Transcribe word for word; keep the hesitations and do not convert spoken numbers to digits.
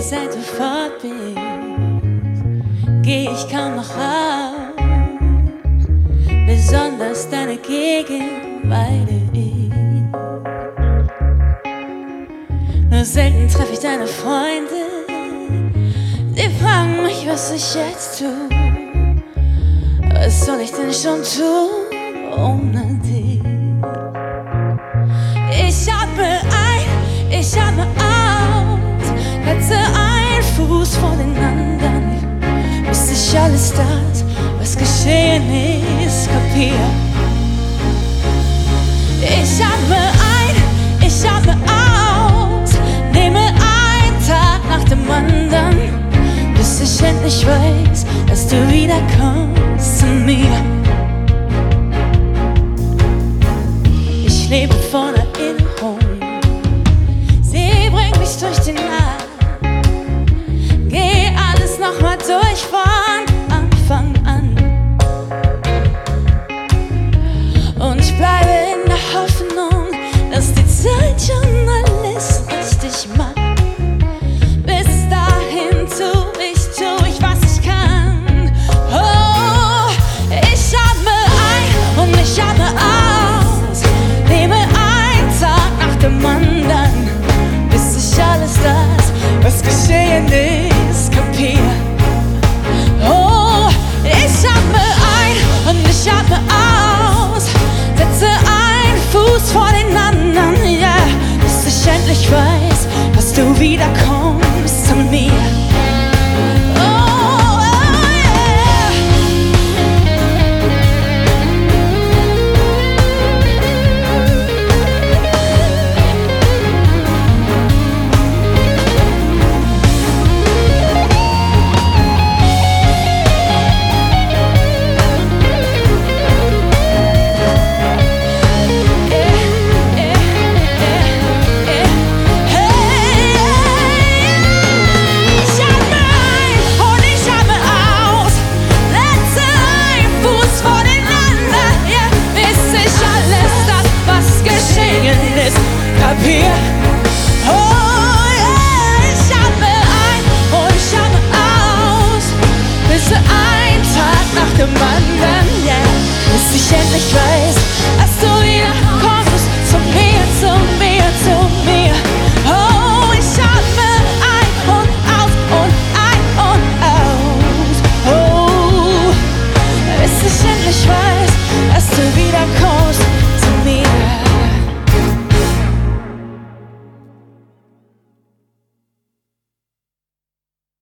seit du fort bist, geh ich kaum noch raus, besonders deine Gegenweide ich. Nur selten treffe ich deine Freunde, sie fragen mich, was ich jetzt tue. Was soll ich denn schon tun ohne dich? Ich atme ein, ich atme aus, setze einen Fuß vor den anderen, bis ich alles das, was geschehen ist, kapier. Ich atme ein, ich atme aus, nehme einen Tag nach dem anderen, bis ich endlich weiß, dass du wiederkommst zu mir. Ich lebe von Erinnerung, sie bringt mich durch die Nacht.